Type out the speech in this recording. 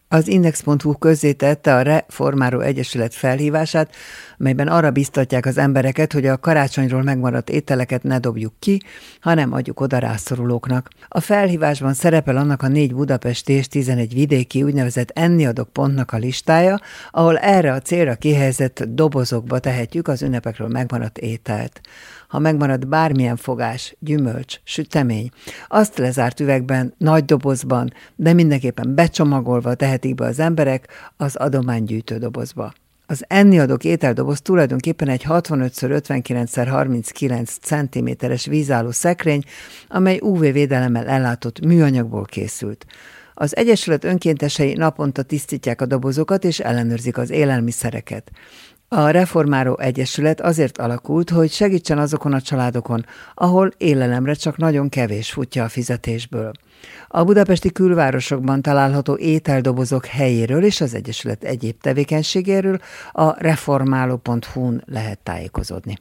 Az Index.hu közzétette a Reformáló Egyesület felhívását, melyben arra biztatják az embereket, hogy a karácsonyról megmaradt ételeket ne dobjuk ki, hanem adjuk oda rászorulóknak. A felhívásban szerepel annak a 4 budapesti és 11 vidéki úgynevezett enniadok pontnak a listája, ahol erre a célra kihelyezett dobozokba tehetjük az ünnepekről megmaradt ételt. Ha megmarad bármilyen fogás, gyümölcs, sütemény, azt lezárt üvegben, nagy dobozban, de mindenképpen becsomagolva tehetik be az emberek az adománygyűjtő dobozba. Az enniadók ételdoboz tulajdonképpen egy 65x59x39 cm-es vízálló szekrény, amely UV-védelemmel ellátott műanyagból készült. Az Egyesület önkéntesei naponta tisztítják a dobozokat és ellenőrzik az élelmiszereket. A Reformáló Egyesület azért alakult, hogy segítsen azokon a családokon, ahol élelemre csak nagyon kevés futja a fizetésből. A budapesti külvárosokban található ételdobozok helyéről és az Egyesület egyéb tevékenységéről a reformáló.hu-n lehet tájékozódni.